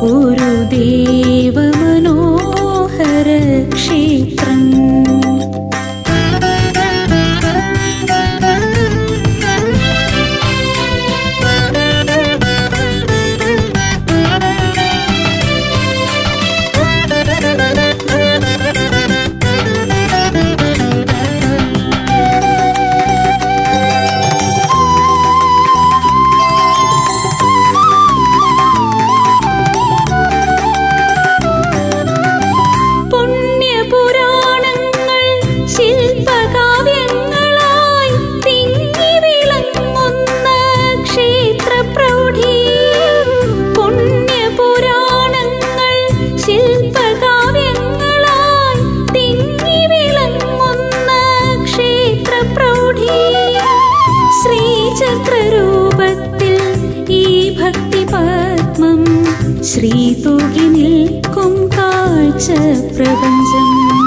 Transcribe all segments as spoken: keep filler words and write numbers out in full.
ഒരു ദേവമനോഹര ക്ഷേത്രം. ശ്രീതൂകി നിൽക്കും കാഴ്ച പ്രപഞ്ചം.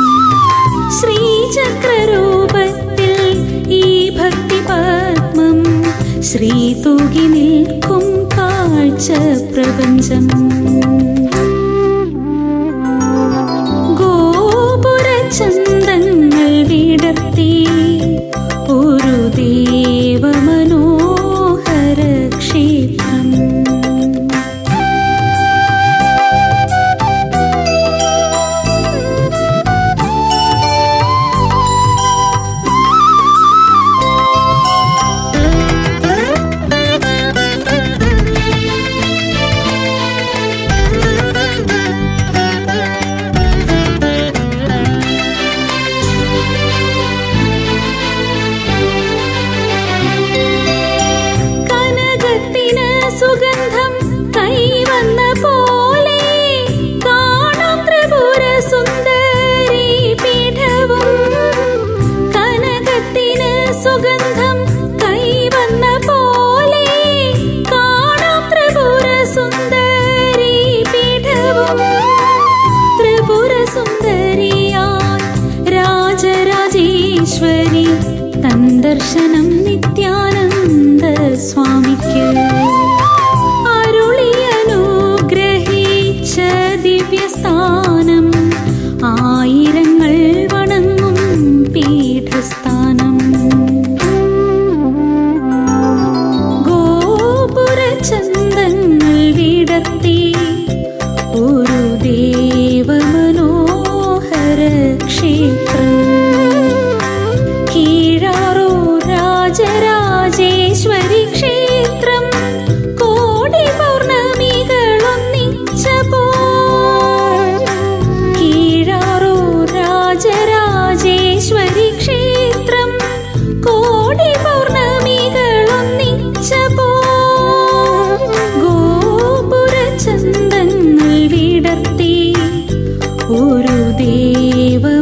ശ്രീചക്രരൂപത്തിൽ ഈ ഭക്തി പത്മം ശ്രീതൂകി നിൽക്കും കാഴ്ച പ്രപഞ്ചം. ഗോപുരചന്ദങ്ങൾ വിടർത്തി ഒരു ദേവമനോഹര ക്ഷേത്രം. സുഗന്ധം കൈവന്ന പോലെ കാണാം ത്രിപുര സുന്ദരി പീഠവും. കനകത്തിന് സുഗന്ധം കൈവന്ന പോലെ കാണാം ത്രിപുര സുന്ദരി പീഠവും. ത്രിപുര സുന്ദരിയായി രാജരാജേശ്വരി തൻ ദർശനം നിത്യാനന്ദ സ്വാമിക്ക് ദിവ്യസ്ഥാനം. ആയിരങ്ങൾ വണങ്ങും പീഠസ്ഥാനം. ഗോപുരചന്ദങ്ങൾ വിടർത്തി ഒരു ദേവമനോഹര ക്ഷേത്രം. കീഴാറൂർ രാജരാജേശ്വരി ക്ഷേത്രം കോടി പൗർണമികളൊന്നിച്ചപ്പോ. രാജരാജേശ്വരി ക്ഷേത്രം കോടി പൗർണമികളൊന്നിച്ചപ്പോ. ഗോപുരചന്ദങ്ങൾ വിടർത്തി ഒരു ദേവ